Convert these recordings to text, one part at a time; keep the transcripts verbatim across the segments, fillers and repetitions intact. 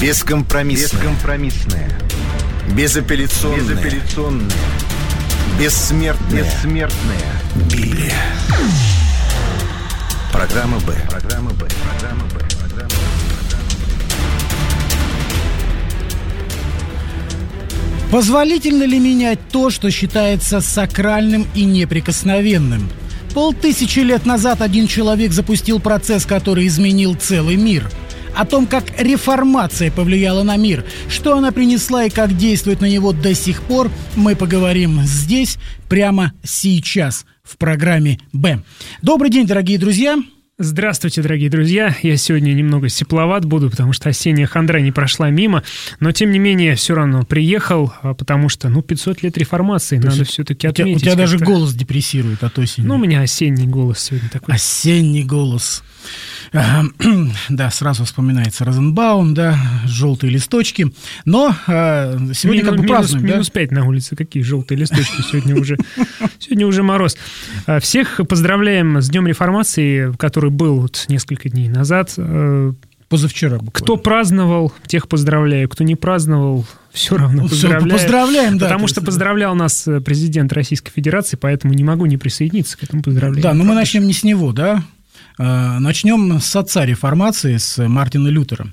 Бескомпромиссная. Бескомпромиссная. Безапелляционная. Безапелляционная. Бессмертная. Бессмертная. Библия. Программа «Б». Программа «Б». Программа «Б». Программа «Б». Позволительно ли менять то, что считается сакральным и неприкосновенным? Полтысячи лет назад один человек запустил процесс, который изменил целый мир. О том, как реформация повлияла на мир, что она принесла и как действует на него до сих пор, мы поговорим здесь, прямо сейчас, в программе «Б». Добрый день, дорогие друзья! Здравствуйте, дорогие друзья. Я сегодня немного сепловат буду, потому что осенняя хандра не прошла мимо, но тем не менее все равно приехал, потому что, ну, пятьсот лет реформации, то надо все-таки отметить. У тебя, у тебя даже голос депрессирует от осени. Ну, у меня осенний голос сегодня такой. Осенний голос. Да, сразу вспоминается Розенбаум, да, желтые листочки. Но а, сегодня минус, как бы празднуем, минус, да? Минус пять на улице, какие желтые листочки, сегодня уже, сегодня уже мороз. Всех поздравляем с Днем реформации, который был вот несколько дней назад. Позавчера буквально. Кто праздновал, тех поздравляю. Кто не праздновал, все равно поздравляю. Все, поздравляем, да. Потому что есть, поздравлял нас президент Российской Федерации, поэтому не могу не присоединиться к этому поздравлению. Да, но мы начнем не с него, да? Начнем с отца реформации, с Мартина Лютера.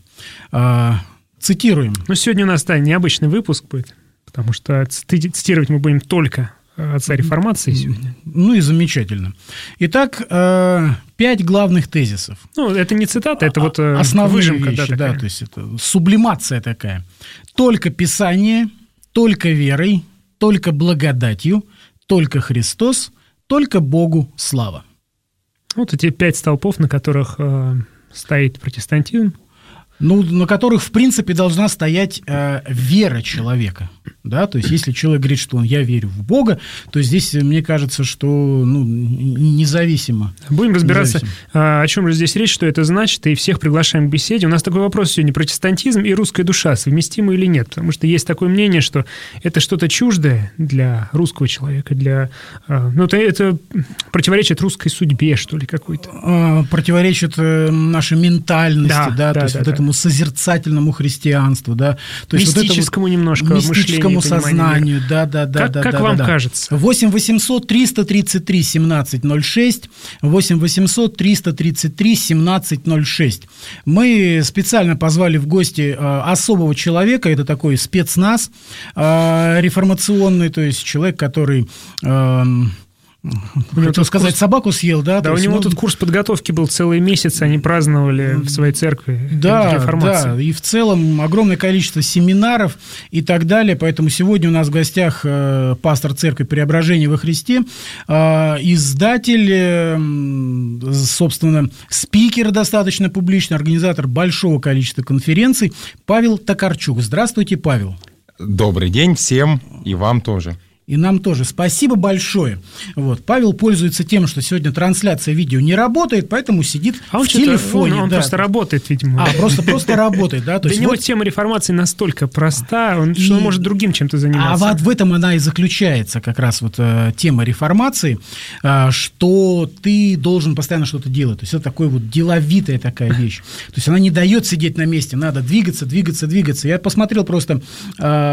Цитируем. Ну, сегодня у нас, да, необычный выпуск будет, потому что цитировать мы будем только отца реформации сегодня. Ну и замечательно. Итак, пять главных тезисов. Ну, это не цитата, это вот основные выжимка. Вещи, да, да, то есть это сублимация такая. Только Писание, только верой, только благодатью, только Христос, только Богу слава. Вот эти пять столпов, на которых э, стоит протестантизм. Ну, на которых, в принципе, должна стоять э, вера человека. Да? То есть, если человек говорит, что он «я верю в Бога», то здесь, мне кажется, что ну, независимо. Будем разбираться, независимо. о чем же здесь речь, что это значит, и всех приглашаем к беседе. У нас такой вопрос сегодня: протестантизм и русская душа совместимы или нет? Потому что есть такое мнение, что это что-то чуждое для русского человека, для, ну, это, это противоречит русской судьбе, что ли, какой-то. Противоречит нашей ментальности, да, да, да, то есть да, вот да. этому созерцательному христианству, да, то есть мистическому вот немножко мистическому сознанию, да, да, да, как, да, как да, вам да, кажется? восемь восемьсот триста тридцать три семнадцать ноль шесть, восемь восемьсот триста тридцать три семнадцать ноль шесть. Мы специально позвали в гости э, особого человека, это такой спецназ э, реформационный, то есть человек, который э, хотел сказать, курс... собаку съел, да? Да, у есть, него ну... тут курс подготовки был целый месяц, они праздновали в своей церкви да, реформацию. Да, и в целом огромное количество семинаров и так далее, поэтому сегодня у нас в гостях э, пастор церкви Преображения во Христе, э, издатель, э, собственно, спикер достаточно публичный, организатор большого количества конференций Павел Токарчук. Здравствуйте, Павел. Добрый день всем и вам тоже. И нам тоже. Спасибо большое. Вот. Павел пользуется тем, что сегодня трансляция видео не работает, поэтому сидит а в телефоне. Он, он да. просто работает, видимо. А, просто, просто работает, да? То Для есть него вот... тема реформации настолько проста, он, и... что он может другим чем-то заниматься. А вот в этом она и заключается, как раз вот э, тема реформации, э, что ты должен постоянно что-то делать. То есть это такая вот деловитая такая вещь. То есть она не дает сидеть на месте, надо двигаться, двигаться, двигаться. Я посмотрел просто... Э,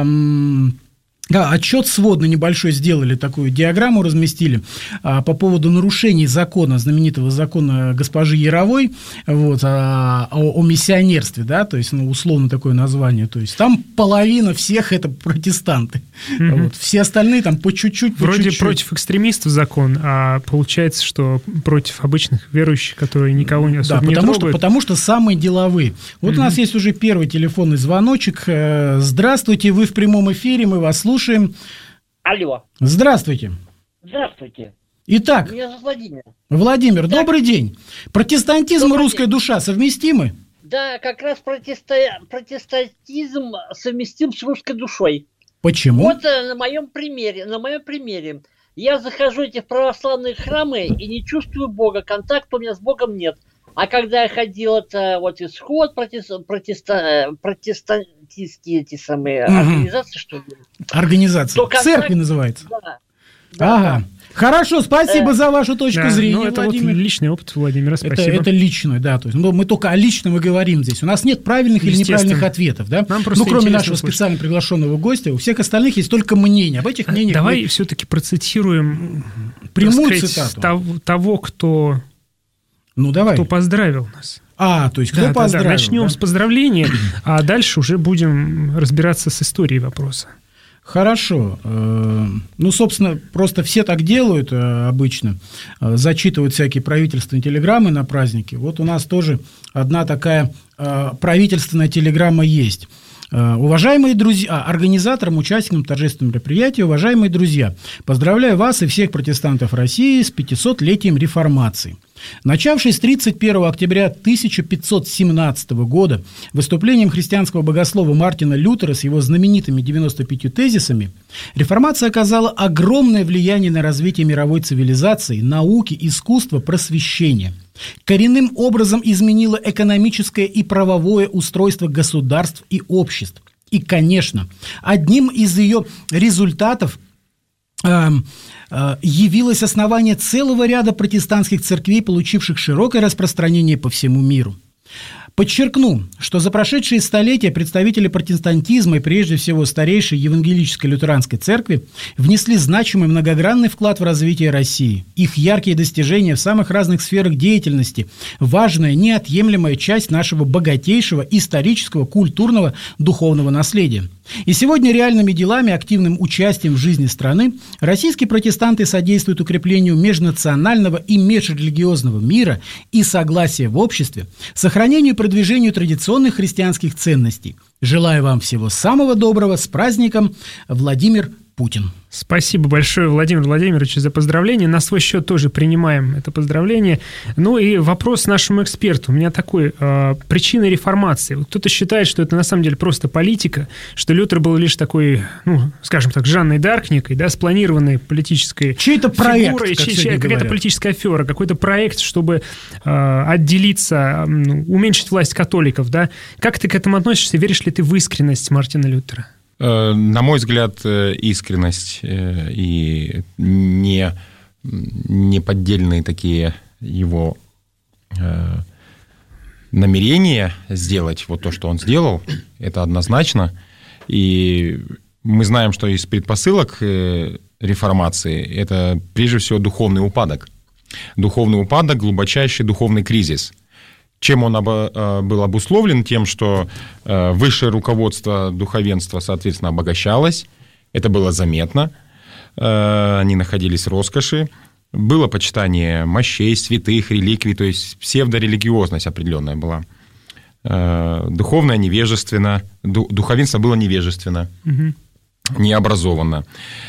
Да, отчет сводный небольшой сделали, такую диаграмму разместили а, по поводу нарушений закона, знаменитого закона госпожи Яровой, вот, а, о, о миссионерстве, да, то есть, ну, условно такое название, то есть там половина всех это протестанты, mm-hmm. вот, все остальные там по чуть-чуть, по Вроде чуть-чуть. Против экстремистов закон, а получается, что против обычных верующих, которые никого не особо да, не потому трогают. Что, потому что самые деловые. Вот mm-hmm. у нас есть уже первый телефонный звоночек. Здравствуйте, вы в прямом эфире, мы вас слушаем. Слушаем. Алло. Здравствуйте. Здравствуйте. Итак, меня зовут Владимир. Владимир, так. добрый день. Протестантизм Добрый и русская день. душа совместимы? Да, как раз протеста... протестантизм совместим с русской душой. Почему? Вот на моем примере, на моем примере. Я захожу в эти православные храмы и не чувствую Бога, контакта у меня с Богом нет. А когда я ходил, это вот исход, протест, протеста, протестантские эти самые угу. организации, что ли? Организация. Контакт, церкви называется. Да, Ага. Хорошо, спасибо за вашу точку Да, зрения, ну, это Владимир. вот личный опыт Владимира, Это, спасибо. это личное, да. То есть, ну, мы только о личном и говорим здесь. У нас нет правильных или Естественно. неправильных ответов, да? Нам просто ну, кроме интересно нашего услышать. специально приглашенного гостя, у всех остальных есть только мнение. Об этих мнениях Давай мы все-таки процитируем прямую так сказать, цитату. того, того, кто, Ну, давай. кто поздравил нас. А, то есть, кто Да, да, да. поздравил? Начнем да? с поздравления, а дальше уже будем разбираться с историей вопроса. Хорошо. Э, Ну, собственно, просто все так делают э, обычно. Э, Зачитывают всякие правительственные телеграммы на праздники. Вот у нас тоже одна такая э, правительственная телеграмма есть. Э, Уважаемые друзья, а, организаторам, участникам торжественного мероприятия, уважаемые друзья, поздравляю вас и всех протестантов России с пятисотлетием реформации. Начавшись с тридцать первого октября тысяча пятьсот семнадцатого года выступлением христианского богослова Мартина Лютера с его знаменитыми девяноста пятью тезисами, реформация оказала огромное влияние на развитие мировой цивилизации, науки, искусства, просвещения. Коренным образом изменила экономическое и правовое устройство государств и обществ. И, конечно, одним из ее результатов явилось основание целого ряда протестантских церквей, получивших широкое распространение по всему миру. Подчеркну, что за прошедшие столетия представители протестантизма и прежде всего старейшей евангелической лютеранской церкви внесли значимый многогранный вклад в развитие России. Их яркие достижения в самых разных сферах деятельности – важная, неотъемлемая часть нашего богатейшего исторического, культурного, духовного наследия. И сегодня реальными делами, активным участием в жизни страны российские протестанты содействуют укреплению межнационального и межрелигиозного мира и согласия в обществе, сохранению и продвижению традиционных христианских ценностей. Желаю вам всего самого доброго. С праздником, Владимир Путин. Спасибо большое, Владимир Владимирович, за поздравление. На свой счет тоже принимаем это поздравление. Ну и вопрос нашему эксперту. У меня такой. Э, причина реформации. Вот кто-то считает, что это на самом деле просто политика, что Лютер был лишь такой, ну, скажем так, Жанной д'Арк некой, да, спланированной политической Чей-то проект, фигурой, как чей, сегодня какая-то говорят. политическая афера, какой-то проект, чтобы э, отделиться, ну, уменьшить власть католиков, да. Как ты к этому относишься? Веришь ли ты в искренность Мартина Лютера? На мой взгляд, искренность и не, не поддельные такие его намерения сделать вот то, что он сделал, это однозначно. И мы знаем, что из предпосылок реформации это прежде всего духовный упадок. Духовный упадок, глубочайший духовный кризис. Чем он обо, был обусловлен? Тем, что высшее руководство духовенства, соответственно, обогащалось. Это было заметно. Они находились в роскоши. Было почитание мощей, святых, реликвий, то есть псевдорелигиозность определенная была. Духовное невежественно, духовенство было невежественно, угу. необразованно.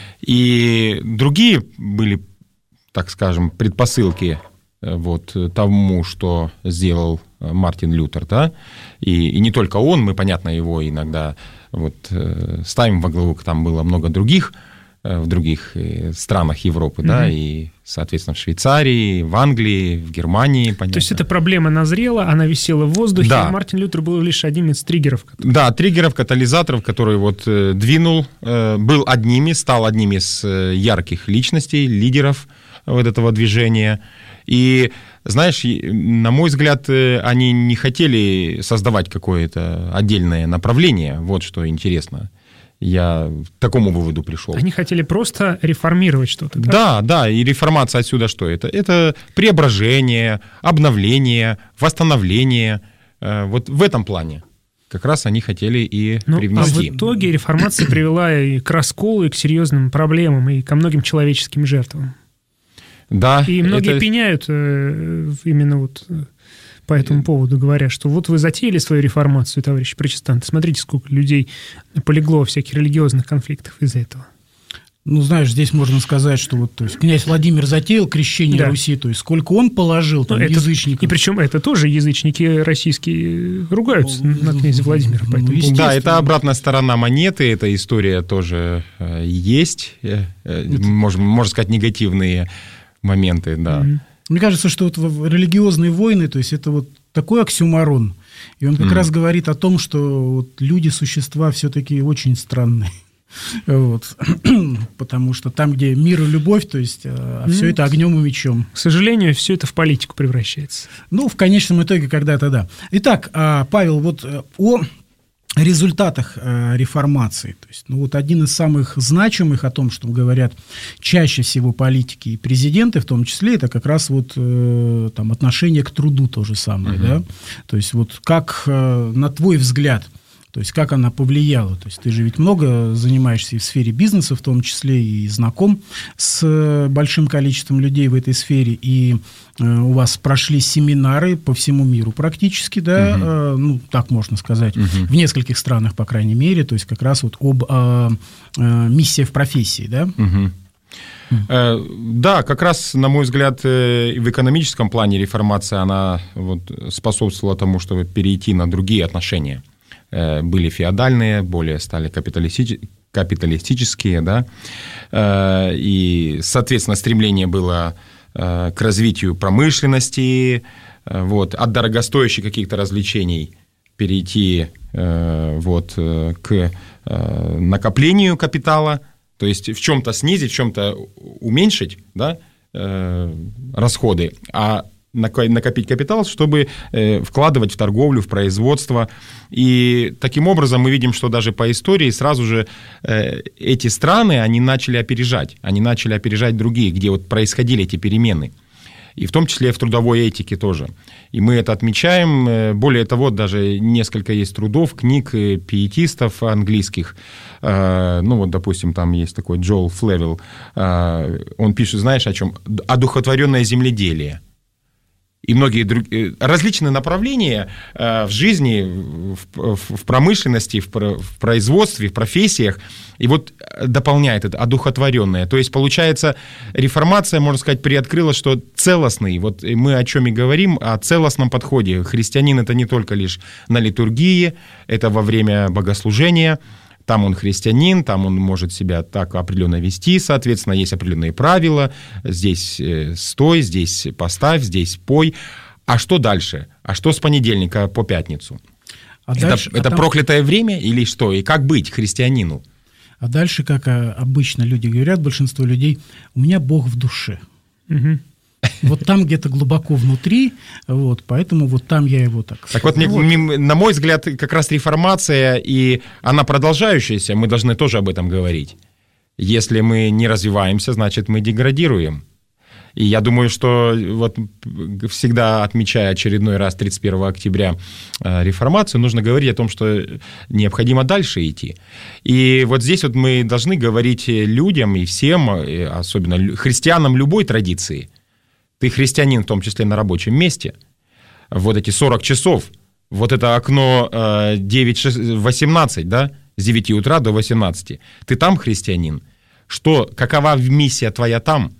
И другие были, так скажем, предпосылки вот тому, что сделал Мартин Лютер, да, и, и не только он, мы, понятно, его иногда вот ставим во главу, там было много других, в других странах Европы, mm-hmm. да, и, соответственно, в Швейцарии, в Англии, в Германии, понятно. То есть эта проблема назрела, она висела в воздухе, да. а Мартин Лютер был лишь одним из триггеров. Который... Да, триггеров, катализаторов, который вот двинул, был одним из, стал одним из ярких личностей, лидеров вот этого движения. И, знаешь, на мой взгляд, они не хотели создавать какое-то отдельное направление. Вот что интересно. Я к такому выводу пришел. Они хотели просто реформировать что-то. Да, да, да, и реформация отсюда что? Это, это преображение, обновление, восстановление. Вот в этом плане как раз они хотели и ну, привнести. А в итоге реформация привела и к расколу, и к серьезным проблемам, и ко многим человеческим жертвам. Да, и многие это... пеняют э, именно вот по этому поводу, говоря, что вот вы затеяли свою реформацию, товарищи протестанты, смотрите, сколько людей полегло в всяких религиозных конфликтах из-за этого. Ну, знаешь, здесь можно сказать, что вот, то есть, князь Владимир затеял крещение да. Руси, то есть сколько он положил там, это, язычников. И причем это тоже язычники российские ругаются ну, на князя Владимира. Ну, ну, да, это обратная сторона монеты, эта история тоже э, есть, э, это... можно, можно сказать, негативные моменты, да. Mm-hmm. Мне кажется, что вот религиозные войны, то есть это вот такой оксюморон, и он как mm-hmm. раз говорит о том, что вот люди, существа все-таки очень странные. Вот. Потому что там, где мир и любовь, то есть а все ну, это огнем и мечом. К сожалению, все это в политику превращается. Ну, в конечном итоге когда-то да. Итак, Павел, вот о результатах реформации. То есть, ну, вот один из самых значимых, о том, что говорят чаще всего политики и президенты, в том числе, это как раз вот там, отношение к труду то же самое. Uh-huh. Да? То есть, вот как, на твой взгляд, то есть, как она повлияла? То есть, ты же ведь много занимаешься и в сфере бизнеса, в том числе, и знаком с большим количеством людей в этой сфере, и э, у вас прошли семинары по всему миру практически, да, угу. э, ну, так можно сказать, угу. в нескольких странах, по крайней мере, то есть, как раз вот об э, э, миссии в профессии, да? Угу. Э, да, как раз, на мой взгляд, э, в экономическом плане реформация, она вот, способствовала тому, чтобы перейти на другие отношения. Были феодальные, более стали капиталисти- капиталистические, да, и, соответственно, стремление было к развитию промышленности, вот, от дорогостоящих каких-то развлечений перейти вот, к накоплению капитала, то есть в чем-то снизить, в чем-то уменьшить, да, расходы, а накопить капитал, чтобы э, вкладывать в торговлю, в производство. И таким образом мы видим, что даже по истории сразу же э, эти страны, они начали опережать. Они начали опережать другие, где вот происходили эти перемены. И в том числе в трудовой этике тоже. И мы это отмечаем. Более того, даже несколько есть трудов, книг пиетистов английских. Э, ну вот, допустим, там есть такой Джоэл Флевелл. Э, он пишет, знаешь, о чем? Одухотворенное земледелие. И многие другие различные направления э, в жизни, в, в промышленности, в, в производстве, в профессиях, и вот дополняет это одухотворенное. То есть, получается, реформация, можно сказать, приоткрыла, что целостный, вот мы о чем и говорим, о целостном подходе. Христианин – это не только лишь на литургии, это во время богослужения. Там он христианин, там он может себя так определенно вести, соответственно, есть определенные правила. Здесь стой, здесь поставь, здесь пой. А что дальше? А что с понедельника по пятницу? А это дальше, это а там... проклятое время или что? И как быть христианину? А дальше, как обычно люди говорят, большинство людей, у меня Бог в душе. Угу. Вот там где-то глубоко внутри, вот, поэтому вот там я его так... Так вот, вот, на мой взгляд, как раз реформация, и она продолжающаяся, мы должны тоже об этом говорить. Если мы не развиваемся, значит, мы деградируем. И я думаю, что вот всегда отмечая очередной раз тридцать первого октября реформацию, нужно говорить о том, что необходимо дальше идти. И вот здесь вот мы должны говорить людям и всем, особенно христианам любой традиции. Ты христианин, в том числе на рабочем месте, вот эти сорок часов, вот это окно девять-восемнадцать, да, с девяти утра до восемнадцати, ты там христианин? Что, какова миссия твоя там?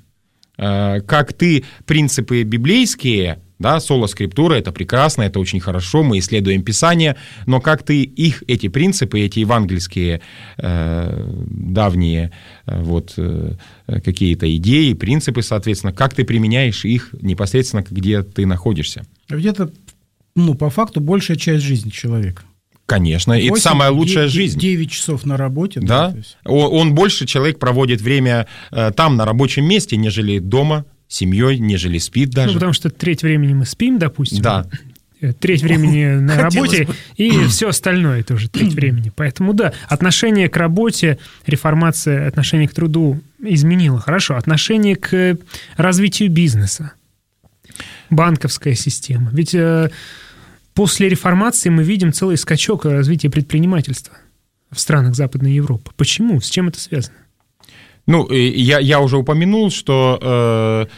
Как ты принципы библейские, да, соло скриптура, это прекрасно, это очень хорошо, мы исследуем Писание, но как ты их, эти принципы, эти евангельские э, давние э, вот, э, какие-то идеи, принципы, соответственно, как ты применяешь их непосредственно, где ты находишься? Где-то, ну, по факту, большая часть жизни человека. Конечно, восемь, это самая лучшая девять, жизнь. девять часов на работе. Да, да, то есть... он больше, человек проводит время э, там, на рабочем месте, нежели дома, семьей, нежели спит даже. Ну, потому что треть времени мы спим, допустим. Да. Треть времени на работе, и все остальное тоже треть времени. Поэтому, да, отношение к работе, реформация отношения к труду изменила. Хорошо, отношение к развитию бизнеса, банковская система. Ведь э, после реформации мы видим целый скачок развития предпринимательства в странах Западной Европы. Почему? С чем это связано? Ну, я, я уже упомянул, что,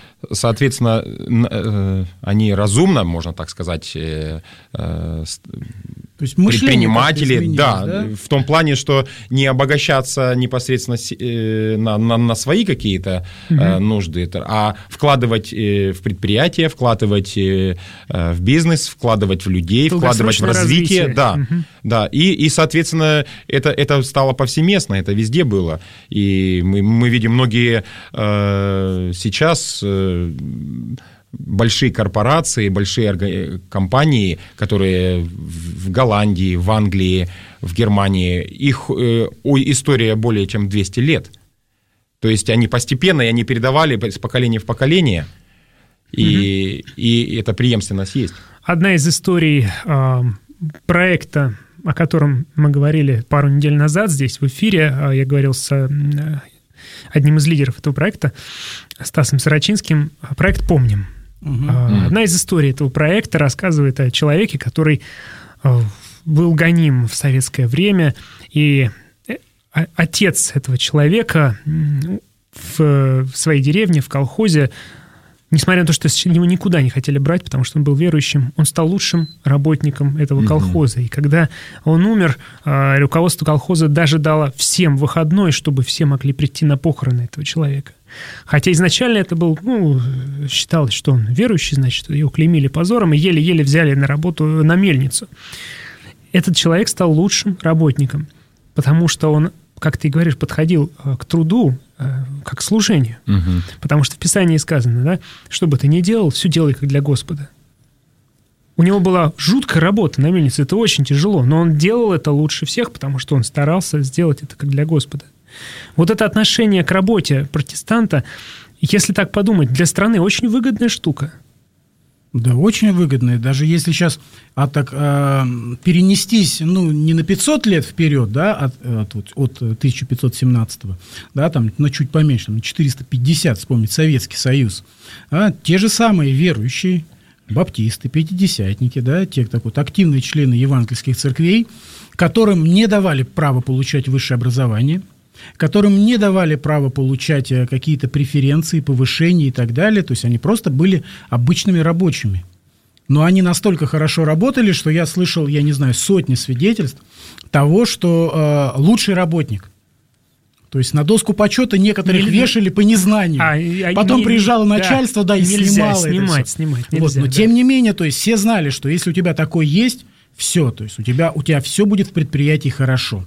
соответственно, они разумно, можно так сказать, То есть предприниматели, да, да, в том плане, что не обогащаться непосредственно на, на, на свои какие-то угу. нужды, а вкладывать в предприятия, вкладывать в бизнес, вкладывать в людей, вкладывать в развитие, развитие. Да, угу. да, и, и, соответственно, это, это стало повсеместно, это везде было, и мы, мы видим многие э, сейчас э, большие корпорации, большие компании, которые в Голландии, в Англии, в Германии, их э, история более чем двести лет. То есть они постепенно, и они передавали с поколения в поколение, и, угу. и эта преемственность есть. Одна из историй э, проекта, о котором мы говорили пару недель назад здесь в эфире, э, я говорил с э, одним из лидеров этого проекта, Стасом Сорочинским, проект «Помним». Угу. Э, одна из историй этого проекта рассказывает о человеке, который э, был гоним в советское время, и отец этого человека в своей деревне, в колхозе, несмотря на то, что его никуда не хотели брать, потому что он был верующим, он стал лучшим работником этого колхоза. Mm-hmm. И когда он умер, руководство колхоза даже дало всем выходной, чтобы все могли прийти на похороны этого человека. Хотя изначально это был, ну, считалось, что он верующий, значит, его клеймили позором и еле-еле взяли на работу на мельницу. Этот человек стал лучшим работником, потому что он, как ты говоришь, подходил к труду как к служению. Угу. Потому что в Писании сказано, да, что бы ты ни делал, все делай как для Господа. У него была жуткая работа на мельнице, это очень тяжело, но он делал это лучше всех, потому что он старался сделать это как для Господа. Вот это отношение к работе протестанта, если так подумать, для страны очень выгодная штука. Да, очень выгодно. Даже если сейчас а, так, а, перенестись, ну, не на пятьсот лет вперед, да, от, от, от тысяча пятьсот семнадцатого, да, там, на чуть поменьше, там, четыреста пятьдесят, вспомнить Советский Союз, а, те же самые верующие, баптисты, пятидесятники, да, те так вот, активные члены евангельских церквей, которым не давали права получать высшее образование, которым не давали права получать какие-то преференции, повышения и так далее. То есть они просто были обычными рабочими. Но они настолько хорошо работали, что я слышал, я не знаю, сотни свидетельств того, что э, лучший работник. То есть на доску почета некоторых не, вешали по незнанию. А, Потом не, приезжало начальство, да, да и нельзя снимало снимать, это снимать, нельзя, вот, но да. Тем не менее, то есть все знали, что если у тебя такое есть, все, то есть у тебя, у тебя все будет в предприятии хорошо.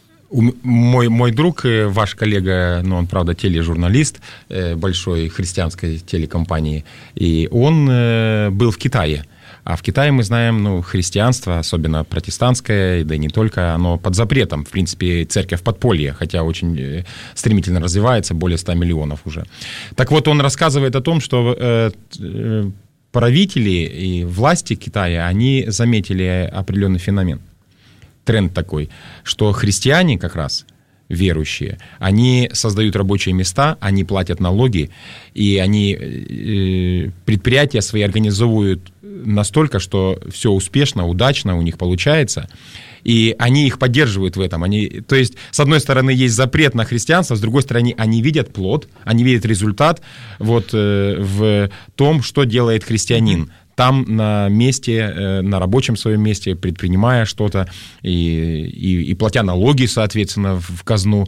Мой, мой друг, ваш коллега, ну, он, правда, тележурналист большой христианской телекомпании, и он был в Китае. А в Китае, мы знаем, ну, христианство, особенно протестантское, да и не только, оно под запретом. В принципе, церковь подполье, хотя очень стремительно развивается, более ста миллионов уже. Так вот, он рассказывает о том, что э, правители и власти Китая, они заметили определенный феномен. Тренд такой, что христиане как раз, верующие, они создают рабочие места, они платят налоги, и они э, предприятия свои организовывают настолько, что все успешно, удачно у них получается, и они их поддерживают в этом. Они, то есть, с одной стороны, есть запрет на христианство, с другой стороны, они видят плод, они видят результат вот, э, в том, что делает христианин. Там на месте, на рабочем своем месте, предпринимая что-то и, и, и платя налоги, соответственно, в казну,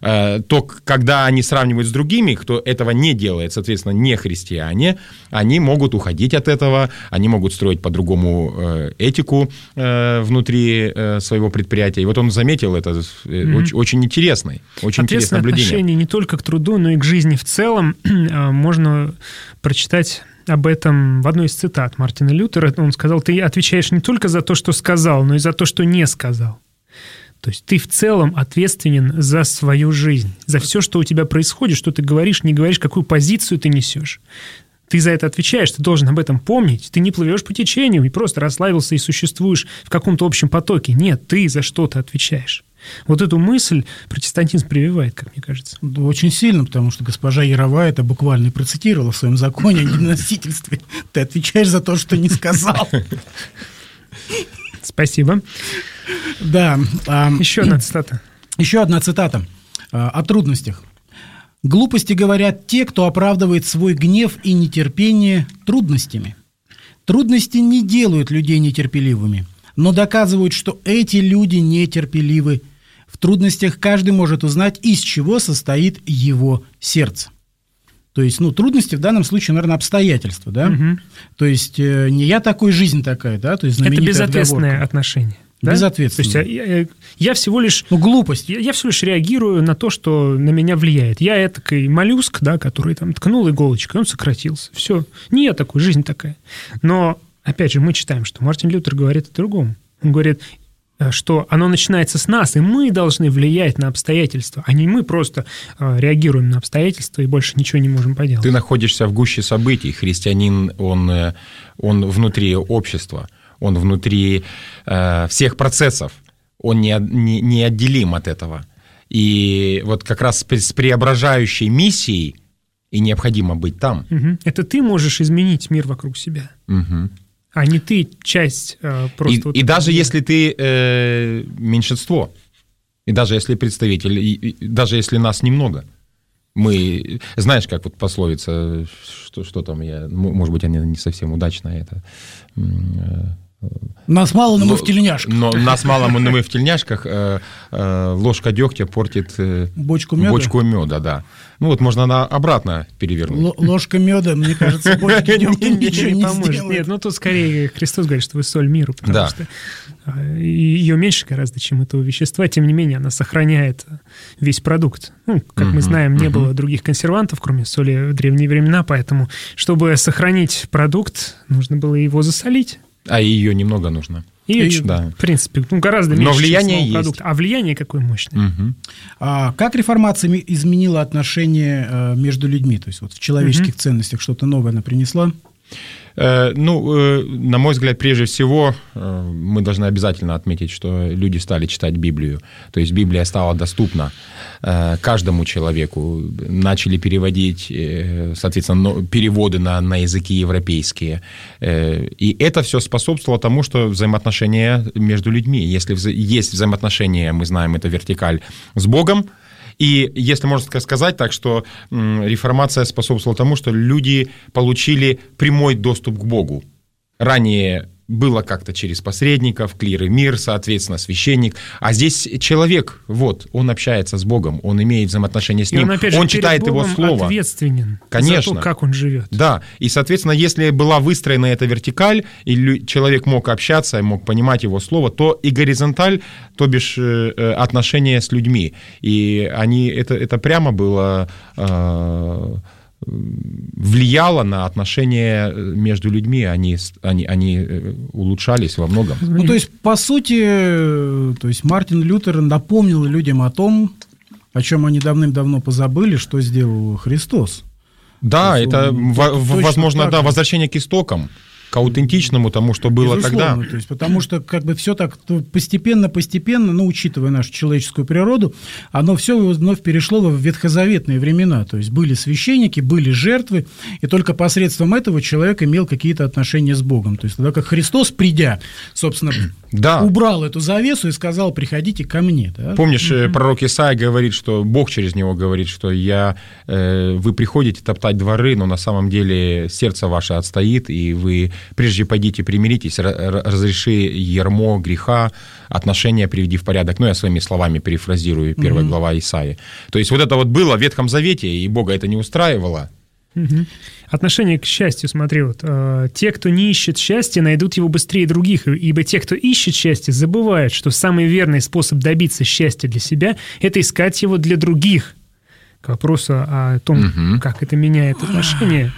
то когда они сравнивают с другими, кто этого не делает, соответственно, не христиане, они могут уходить от этого, они могут строить по-другому этику внутри своего предприятия. И вот он заметил это, mm-hmm. очень, очень интересное, очень интересное наблюдение. Отношение не только к труду, но и к жизни в целом можно прочитать об этом в одной из цитат Мартина Лютера. Он сказал: ты отвечаешь не только за то, что сказал, но и за то, что не сказал. То есть ты в целом ответственен за свою жизнь, за все, что у тебя происходит, что ты говоришь, не говоришь, какую позицию ты несешь. Ты за это отвечаешь, ты должен об этом помнить. Ты не плывешь по течению и просто расслабился и существуешь в каком-то общем потоке. Нет, ты за что-то отвечаешь. Вот эту мысль протестантизм прививает, как мне кажется. Очень сильно, потому что госпожа Яровая это буквально процитировала в своем законе о недоносительстве. Ты отвечаешь за то, что не сказал. Спасибо. Да. Еще одна цитата. Еще одна цитата о трудностях. «Глупости говорят те, кто оправдывает свой гнев и нетерпение трудностями. Трудности не делают людей нетерпеливыми, но доказывают, что эти люди нетерпеливы. В трудностях каждый может узнать, из чего состоит его сердце». То есть, ну, трудности в данном случае, наверное, обстоятельства, да? Угу. То есть, э, не я такой, жизнь такая, да? То есть, это безответственное отговорка. Отношение. Да? Безответственно. То есть я, я всего лишь... Ну, глупость. Я, я всего лишь реагирую на то, что на меня влияет. Я этакий моллюск, да, который там ткнул иголочкой, он сократился. Все. Не я такой, жизнь такая. Но, опять же, мы читаем, что Мартин Лютер говорит о другом. Он говорит, что оно начинается с нас, и мы должны влиять на обстоятельства, а не мы просто реагируем на обстоятельства и больше ничего не можем поделать. Ты находишься в гуще событий. Христианин, он, он внутри общества. Он внутри э, всех процессов, он не, не, не отделим от этого. И вот как раз с преображающей миссией и необходимо быть там. Угу. Это ты можешь изменить мир вокруг себя, угу. а не ты часть э, просто... И, вот и даже мира. если ты э, меньшинство, и даже если представитель, и, и даже если нас немного, мы, знаешь, как вот пословица, что, что там, я, может быть, она не совсем удачная, это... Нас мало, но, но мы в тельняшках. Но нас мало, но мы в тельняшках. Э, э, ложка дегтя портит э, бочку меда. Бочку меда, да. Ну вот можно она обратно перевернуть. Л- ложка меда, мне кажется, бочки дегтя ничего не сделает. Нет, ну тут скорее Христос говорит, что вы соль миру, потому да. что ее меньше гораздо, чем этого вещества. Тем не менее, она сохраняет весь продукт. Ну, как uh-huh, мы знаем, не uh-huh. было других консервантов, кроме соли в древние времена, поэтому, чтобы сохранить продукт, нужно было его засолить. А ее немного нужно. Ее, и, да. в принципе, ну, гораздо меньше, но влияние чем продукт. А влияние какое мощное. Угу. А как реформация изменила отношения э, между людьми? То есть вот в человеческих угу. ценностях что-то новое она принесла? Э, ну, э, на мой взгляд, прежде всего, э, мы должны обязательно отметить, что люди стали читать Библию. То есть Библия стала доступна э, каждому человеку. Начали переводить, э, соответственно, переводы на, на языки европейские. Э, и это все способствовало тому, что взаимоотношения между людьми. Если вза- есть взаимоотношения, мы знаем, это вертикаль с Богом. И если можно сказать так, что реформация способствовала тому, что люди получили прямой доступ к Богу. Ранее было как-то через посредников, клир и мир, соответственно, священник. А здесь человек, вот, он общается с Богом, он имеет взаимоотношения с и ним, он, опять же, он читает его слово. Ответственен Конечно. за то, как он живет. Да, и, соответственно, если была выстроена эта вертикаль, и человек мог общаться, мог понимать его слово, то и горизонталь, то бишь э, отношения с людьми. И они, это, это прямо было... Э, влияло на отношения между людьми, они, они, они улучшались во многом. Ну, то есть, по сути, то есть Мартин Лютер напомнил людям о том, о чем они давным-давно позабыли, что сделал Христос. Да, это, он, в, возможно, да, возвращение к истокам, к аутентичному тому, что было Безусловно, тогда. То есть, потому что как бы все так постепенно-постепенно, ну, учитывая нашу человеческую природу, оно все вновь перешло в ветхозаветные времена. То есть были священники, были жертвы, и только посредством этого человек имел какие-то отношения с Богом. То есть тогда как Христос, придя, собственно, да. убрал эту завесу и сказал: приходите ко мне. Да? Помнишь, mm-hmm. пророк Исаия говорит, что Бог через него говорит, что я, э, вы приходите топтать дворы, но на самом деле сердце ваше отстоит, и вы прежде пойдите примиритесь, разреши ярмо греха, отношения приведи в порядок. Ну, я своими словами перефразирую, первая mm-hmm. глава Исаии. То есть вот это вот было в Ветхом Завете, и Бога это не устраивало. Угу. Отношение к счастью, смотри, вот, э, те, кто не ищет счастья, найдут его быстрее других, ибо те, кто ищет счастье, забывают, что самый верный способ добиться счастья для себя – это искать его для других. К вопросу о том, угу. как это меняет отношения.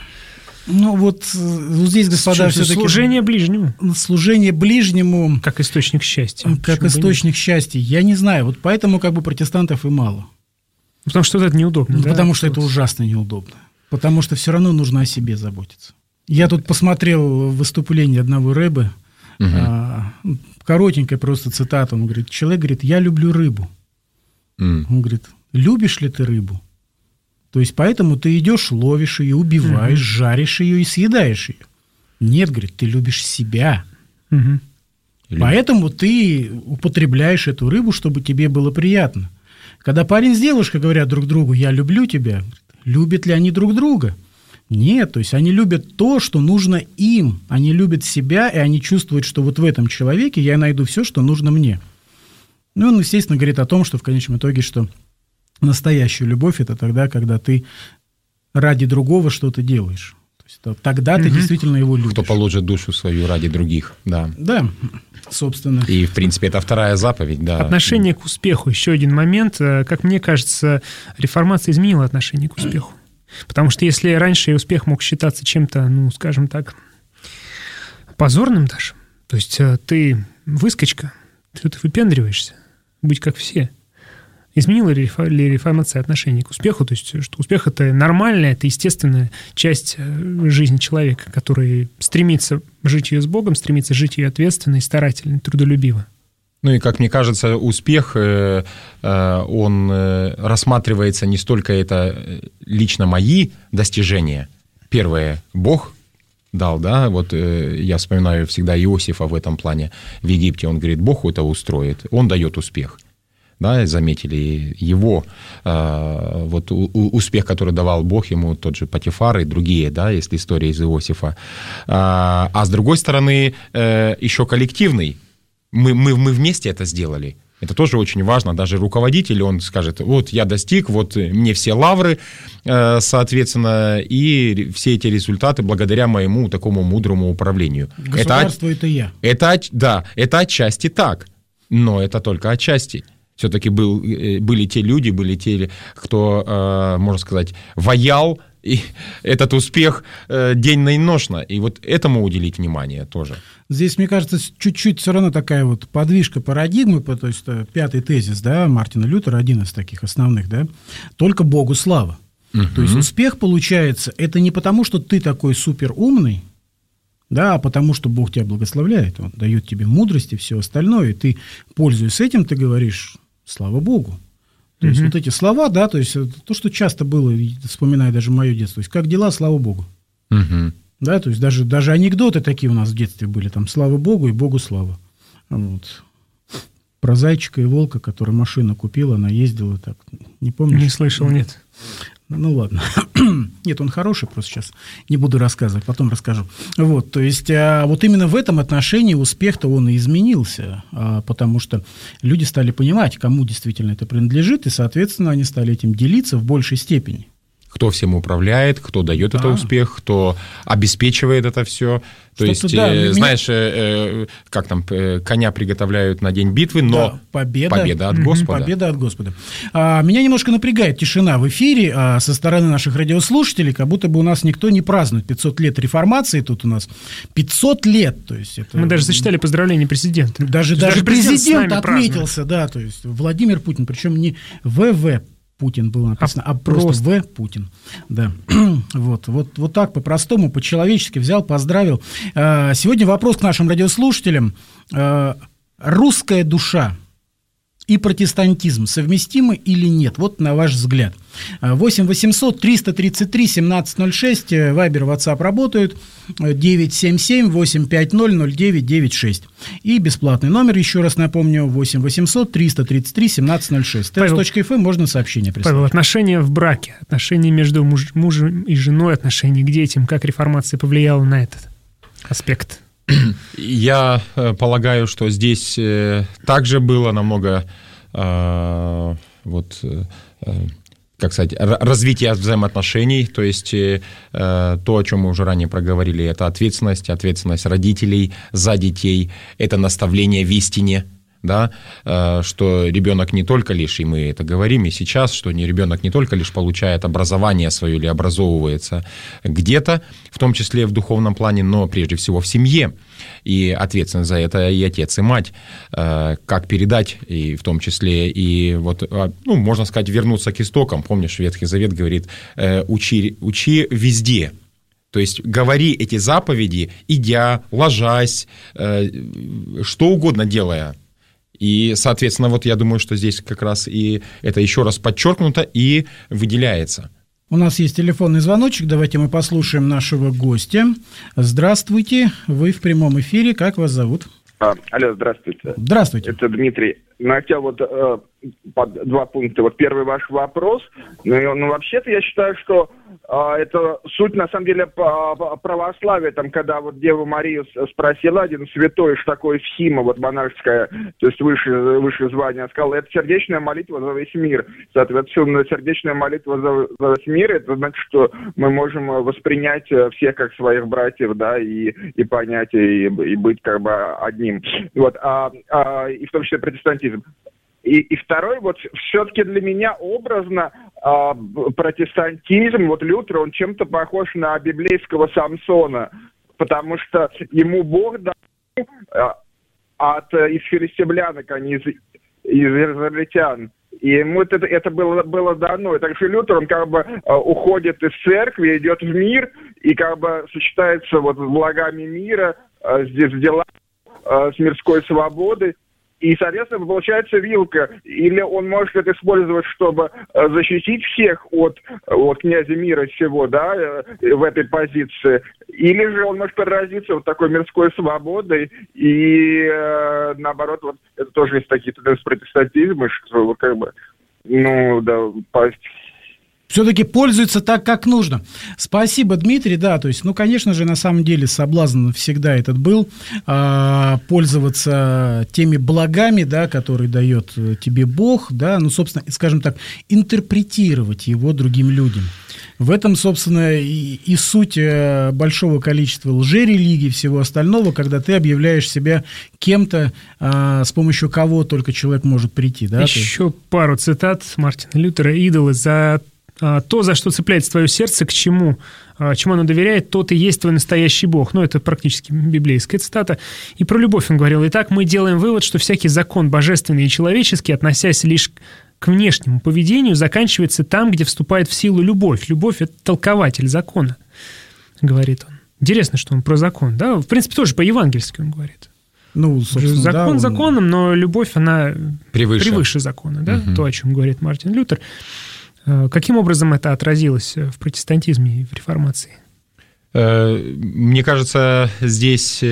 Ну вот, вот здесь, господа, все-таки... Служение ближнему. Служение ближнему... Как источник счастья. Как Почему источник счастья. Я не знаю, вот поэтому как бы протестантов и мало. Потому что это неудобно, ну, да? Потому что это ужасно неудобно. Потому что все равно нужно о себе заботиться. Я тут посмотрел выступление одного рэбе, угу. а, коротенькая просто цитата, он говорит, человек говорит, я люблю рыбу. Mm. Он говорит, любишь ли ты рыбу? То есть поэтому ты идешь, ловишь ее, убиваешь, угу. жаришь ее и съедаешь ее. Нет, говорит, ты любишь себя. Угу. Поэтому ты употребляешь эту рыбу, чтобы тебе было приятно. Когда парень с девушкой говорят друг другу, я люблю тебя, любят ли они друг друга? Нет, то есть они любят то, что нужно им. Они любят себя, и они чувствуют, что вот в этом человеке я найду все, что нужно мне. Ну, он, естественно, говорит о том, что в конечном итоге, что настоящая любовь – это тогда, когда ты ради другого что-то делаешь. Тогда ты угу. действительно его любишь. Кто положит душу свою ради других, да. Да, собственно. И, в принципе, это вторая заповедь, да. Отношение к успеху. Еще один момент. Как мне кажется, реформация изменила отношение к успеху. Потому что если раньше успех мог считаться чем-то, ну, скажем так, позорным даже, то есть ты выскочка, ты тут выпендриваешься, будь как все. Изменила ли реформация отношение к успеху? То есть, что успех – это нормальная, это естественная часть жизни человека, который стремится жить ее с Богом, стремится жить ее ответственно и старательно, трудолюбиво. Ну и, как мне кажется, успех, он рассматривается не столько это лично мои достижения. Первое – Бог дал, да, вот я вспоминаю всегда Иосифа в этом плане. В Египте он говорит, Бог это устроит, он дает успех. Да, заметили его э, вот у, у, успех, который давал Бог ему, тот же Потифар и другие, да, если история из Иосифа. А, а с другой стороны, э, еще коллективный. Мы, мы, мы вместе это сделали. Это тоже очень важно. Даже руководитель, он скажет, вот я достиг, вот мне все лавры, э, соответственно, и все эти результаты благодаря моему такому мудрому управлению. Государство это, это я. Это, да, это отчасти так, но это только отчасти. Все-таки был, были те люди, были те, кто, можно сказать, ваял и этот успех денно и ношно. И вот этому уделить внимание тоже. Здесь, мне кажется, чуть-чуть все равно такая вот подвижка парадигмы, то есть пятый тезис, да, Мартина Лютера, один из таких основных, да, только Богу слава. Угу. То есть успех, получается, это не потому, что ты такой супер умный, да, а потому что Бог тебя благословляет, Он дает тебе мудрость и все остальное, и ты, пользуясь этим, ты говоришь... Слава Богу. То mm-hmm. есть вот эти слова, да, то есть то, что часто было, вспоминая даже мое детство, то есть как дела, слава Богу. Mm-hmm. Да, то есть даже, даже анекдоты такие у нас в детстве были, там слава Богу и Богу слава. Вот. Про зайчика и волка, который машину купила, она ездила так, не помнишь? Не слышал, нет. Ну ладно. Нет, он хороший, просто сейчас не буду рассказывать, потом расскажу. Вот, то есть, а, вот именно в этом отношении успех-то он и изменился, а, потому что люди стали понимать, кому действительно это принадлежит, и, соответственно, они стали этим делиться в большей степени. Кто всем управляет, кто дает да. это успех, кто обеспечивает это все. То Что-то, есть, да, э, знаешь, э, как там, э, коня приготовляют на день битвы, но да, победа, победа от Господа. Победа от Господа. А, меня немножко напрягает тишина в эфире а, со стороны наших радиослушателей, как будто бы у нас никто не празднует пятьсот лет реформации, тут у нас пятьсот лет. То есть это... Мы даже зачитали поздравления президента. Даже, даже, даже президент, президент отметился, да, то есть Владимир Путин, причем не ВВ Путин было написано, а, а просто В. Путин. Да. вот, вот, вот так по-простому, по-человечески взял, поздравил. Сегодня вопрос к нашим радиослушателям. Русская душа и протестантизм совместимы или нет? Вот на ваш взгляд. восемь восемьсот триста тридцать три семнадцать ноль шесть, Вайбер, Ватсап работают, девять семь семь восемь пять ноль ноль девять девять шесть. И бесплатный номер, еще раз напомню, восемь восемьсот триста тридцать три семнадцать ноль шесть. тест.фм, можно сообщение прислать. Павел, отношения в браке, отношения между муж, мужем и женой, отношения к детям, как реформация повлияла на этот аспект? Я полагаю, что здесь также было намного э, вот, э, как сказать, развитие взаимоотношений, то есть э, то, о чем мы уже ранее проговорили, это ответственность, ответственность родителей за детей, это наставление в истине. Да, что ребенок не только лишь, и мы это говорим и сейчас, что не ребенок не только лишь получает образование свое или образовывается где-то, в том числе в духовном плане, но прежде всего в семье. И ответственность за это и отец, и мать. Как передать, и в том числе, и вот, ну, можно сказать, вернуться к истокам. Помнишь, Ветхий Завет говорит, учи, учи везде. То есть говори эти заповеди, идя, ложась, что угодно делая. И, соответственно, вот я думаю, что здесь как раз и это еще раз подчеркнуто и выделяется. У нас есть телефонный звоночек, давайте мы послушаем нашего гостя. Здравствуйте, вы в прямом эфире, как вас зовут? А, алло, здравствуйте. Здравствуйте. Это Дмитрий, Ну, я хотел вот э, под два пункта. Вот первый ваш вопрос. Ну, ну вообще-то я считаю, что э, это суть, на самом деле, по, по православия. Там, когда вот Деву Марию спросила один святой, что такое схима, вот монашеская, то есть высшее, высшее звание, сказал, это сердечная молитва за весь мир. Соответственно, сердечная молитва за, за весь мир, это значит, что мы можем воспринять всех как своих братьев, да, и, и понять, и, и быть как бы одним. Вот, а, а, и в том числе протестантизм. И, и второй, вот все-таки для меня образно э, протестантизм, вот Лютер, он чем-то похож на библейского Самсона, потому что ему Бог дал э, от, из филистимлянок, а не из, из израильтян. И ему это, это было, было дано. И также Лютер, он как бы э, уходит из церкви, идет в мир, и как бы сочетается вот с благами мира, э, с, с делами, э, с мирской свободой. И, соответственно, получается вилка. Или он может это использовать, чтобы защитить всех от, от князя мира всего, да, в этой позиции. Или же он может поразиться вот такой мирской свободой. И, наоборот, вот это тоже есть такие тенденции протестантизма, что как бы, ну, да, по... Все-таки пользуется так, как нужно. Спасибо, Дмитрий. Да, то есть, ну, конечно же, на самом деле соблазн всегда этот был, э, пользоваться теми благами, да, которые дает тебе Бог, да, ну, собственно, скажем так, интерпретировать его другим людям. В этом, собственно, и, и суть большого количества лжерелигий и всего остального, когда ты объявляешь себя кем-то, э, с помощью кого только человек может прийти. Да, еще есть... пару цитат Мартина Лютера. «Идолы, за то, за что цепляется твое сердце, к чему, чему оно доверяет, тот и есть твой настоящий Бог». Ну, это практически библейская цитата. И про любовь он говорил. «Итак, мы делаем вывод, что всякий закон божественный и человеческий, относясь лишь к внешнему поведению, заканчивается там, где вступает в силу любовь. Любовь – это толкователь закона», говорит он. Интересно, что он про закон, да? В принципе, тоже по-евангельски он говорит. Ну, собственно, закон да, он... законом, но любовь, она превыше, превыше закона, да? Угу. То, о чем говорит Мартин Лютер. Каким образом это отразилось в протестантизме и в реформации? Мне кажется, здесь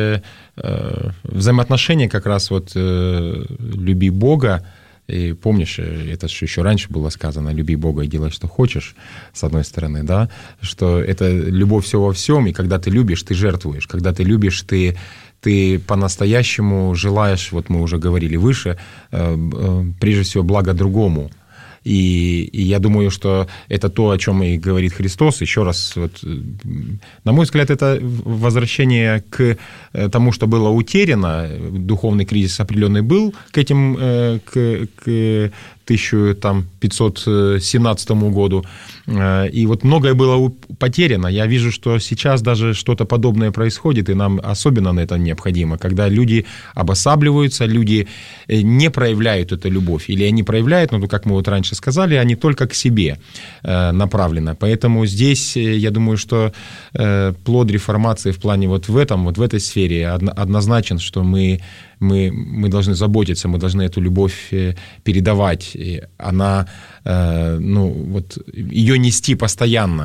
взаимоотношения как раз вот «люби Бога», и помнишь, это же еще раньше было сказано: «Люби Бога и делай, что хочешь», с одной стороны, да, что это любовь все во всем, и когда ты любишь, ты жертвуешь, когда ты любишь, ты, ты по-настоящему желаешь, вот мы уже говорили выше, прежде всего благо другому. И, и я думаю, что это то, о чем и говорит Христос. Еще раз, вот, на мой взгляд, это возвращение к тому, что было утеряно. Духовный кризис определенный был к этим, к, к тысяча пятьсот семнадцатому году. И вот многое было потеряно. Я вижу, что сейчас даже что-то подобное происходит, и нам особенно на это необходимо, когда люди обосабливаются, люди не проявляют эту любовь, или они проявляют, ну, как мы вот раньше сказали, они только к себе направлены. Поэтому здесь, я думаю, что плод реформации в плане вот в этом, вот в этой сфере однозначен, что мы Мы, мы должны заботиться, мы должны эту любовь передавать. И она, ну, вот, ее нести постоянно,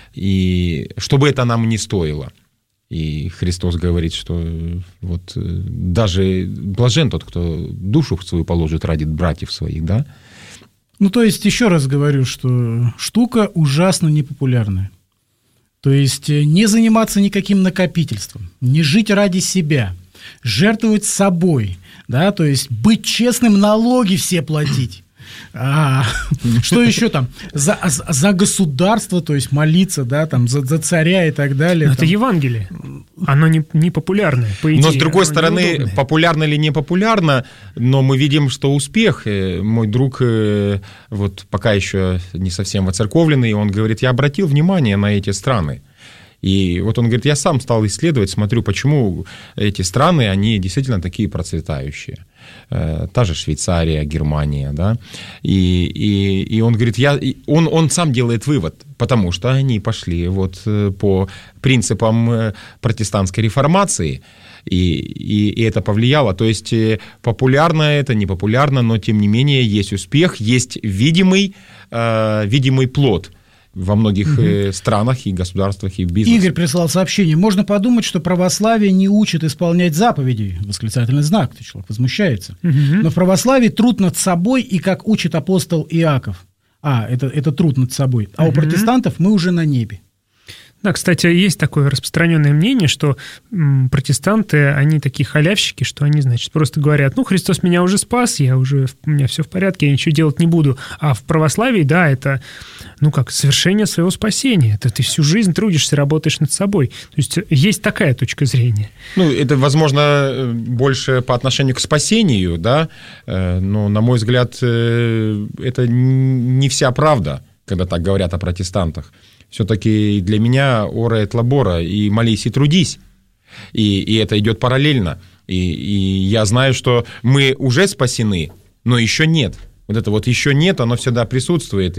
и чтобы это нам не стоило. И Христос говорит, что вот даже блажен тот, кто душу свою положит ради братьев своих, да? Ну, то есть, еще раз говорю, что штука ужасно непопулярная. То есть, не заниматься никаким накопительством, не жить ради себя, жертвовать собой, да, то есть быть честным, налоги все платить. А, что еще там? За, за государство, то есть молиться, да, там, за, за царя и так далее. Это там. Евангелие. Оно не, не популярное, по идее. Но, с другой стороны, популярно или не популярно, но мы видим, что успех. Мой друг, вот пока еще не совсем воцерковленный, он говорит: я обратил внимание на эти страны. И вот он говорит: я сам стал исследовать, смотрю, почему эти страны, они действительно такие процветающие. Та же Швейцария, Германия, да. И, и, и он говорит, я, он, он сам делает вывод, потому что они пошли вот по принципам протестантской реформации, и, и, и это повлияло. То есть популярно это, не популярно, но тем не менее есть успех, есть видимый, видимый плод. во многих угу. странах и государствах, и в бизнесе. Игорь прислал сообщение. Можно подумать, что православие не учит исполнять заповеди. Восклицательный знак. Человек возмущается. Угу. Но в православии труд над собой, и как учит апостол Иаков. А, это, это труд над собой. А угу. у протестантов мы уже на небе. Да, кстати, есть такое распространенное мнение, что м, протестанты, они такие халявщики, что они, значит, просто говорят, ну, Христос меня уже спас, я уже, у меня все в порядке, я ничего делать не буду. А в православии, да, это, ну, как совершение своего спасения. Это ты всю жизнь трудишься, работаешь над собой. То есть есть такая точка зрения. Ну, это, возможно, больше по отношению к спасению, да, но, на мой взгляд, это не вся правда, когда так говорят о протестантах. Все-таки для меня ора et labora, и молись, и трудись. И, и это идет параллельно. И, и я знаю, что мы уже спасены, но еще нет. Вот это вот еще нет, оно всегда присутствует. И,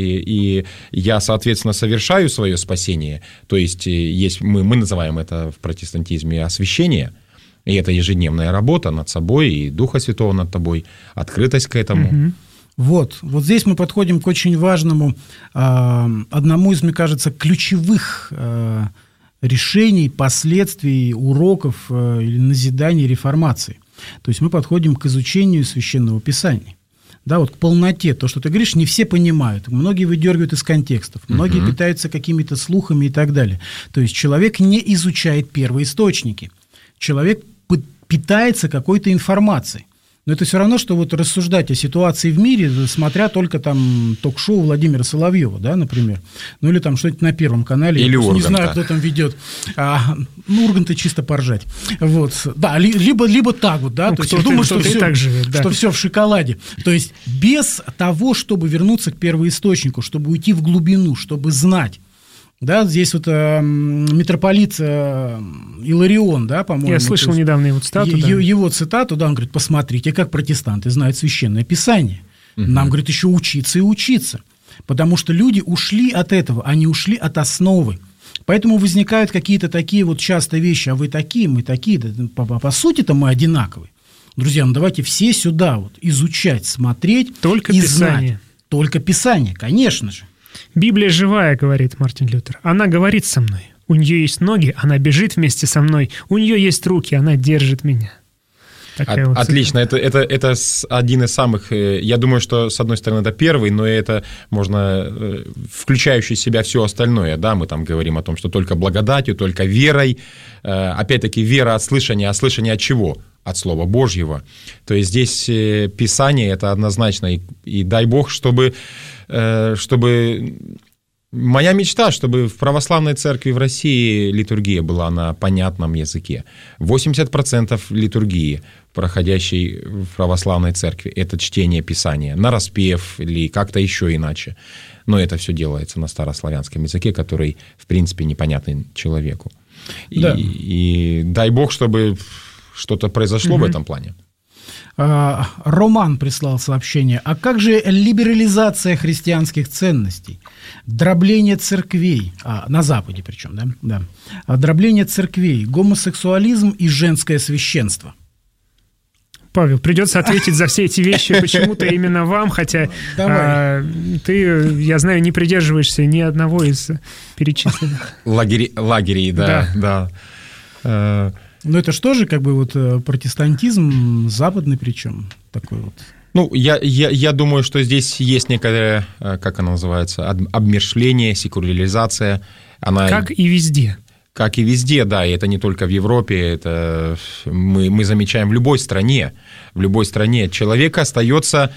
и, и я, соответственно, совершаю свое спасение. То есть, есть мы, мы называем это в протестантизме освящение. И это ежедневная работа над собой, и Духа Святого над тобой, открытость к этому. Mm-hmm. Вот, вот здесь мы подходим к очень важному, э, одному из, мне кажется, ключевых э, решений, последствий, уроков э, или назиданий реформации. То есть мы подходим к изучению Священного Писания. Да, вот к полноте. То, что ты говоришь, не все понимают. Многие выдергивают из контекстов, многие угу. питаются какими-то слухами и так далее. То есть человек не изучает первоисточники. Человек питается какой-то информацией. Но это все равно, что вот рассуждать о ситуации в мире, смотря только там ток-шоу Владимира Соловьева, да, например, ну или там что-нибудь на Первом канале. Или я Урганта. Не знаю, кто там ведет. А, ну, Урганта чисто поржать. Вот. Да, либо, либо так вот, да. Ну, то есть я думаю, что все, так живет, да. что все в шоколаде. То есть без того, чтобы вернуться к первоисточнику, чтобы уйти в глубину, чтобы знать. Да, здесь вот э, митрополит э, Иларион, да, по-моему. Я слышал есть, недавно его цитату. Е- да. Его цитату, да, он говорит, посмотрите, как протестанты знают Священное Писание. Угу. Нам, говорит, еще учиться и учиться. Потому что люди ушли от этого, они ушли от основы. Поэтому возникают какие-то такие вот часто вещи, а вы такие, мы такие. По, по, по сути-то мы одинаковые. Друзья, ну давайте все сюда вот изучать, смотреть. Только и Писание. Знать. Только Писание, конечно же. Библия живая, говорит Мартин Лютер. Она говорит со мной. У нее есть ноги, она бежит вместе со мной. У нее есть руки, она держит меня. От, вот отлично. Это, это, это один из самых... Я думаю, что, с одной стороны, это первый, но это можно... Включающий в себя все остальное. Да? Мы там говорим о том, что только благодатью, только верой. Опять-таки, вера от слышания. А слышание от чего? От Слова Божьего. То есть здесь Писание – это однозначно. И, и дай Бог, чтобы... чтобы моя мечта, чтобы в православной церкви в России литургия была на понятном языке. восемьдесят процентов литургии, проходящей в православной церкви, это чтение Писания, нараспев или как-то еще иначе. Но это все делается на старославянском языке, который, в принципе, непонятный человеку. Да. И, и дай Бог, чтобы что-то произошло угу. в этом плане. Роман прислал сообщение. А как же либерализация христианских ценностей? Дробление церквей, а, на Западе причем, да? Да. А, дробление церквей, гомосексуализм и женское священство. Павел, придется ответить за все эти вещи почему-то именно вам, хотя а, ты, я знаю, не придерживаешься ни одного из перечисленных. Лагерей, лагерей, да, да. да. Но это что же как бы вот протестантизм западный причем такой вот? Ну, я, я, я думаю, что здесь есть некоторое, как оно называется, обмершление, секуляризация. Она... Как и везде. Как и везде, да, и это не только в Европе, это мы, мы замечаем в любой стране. В любой стране человек остается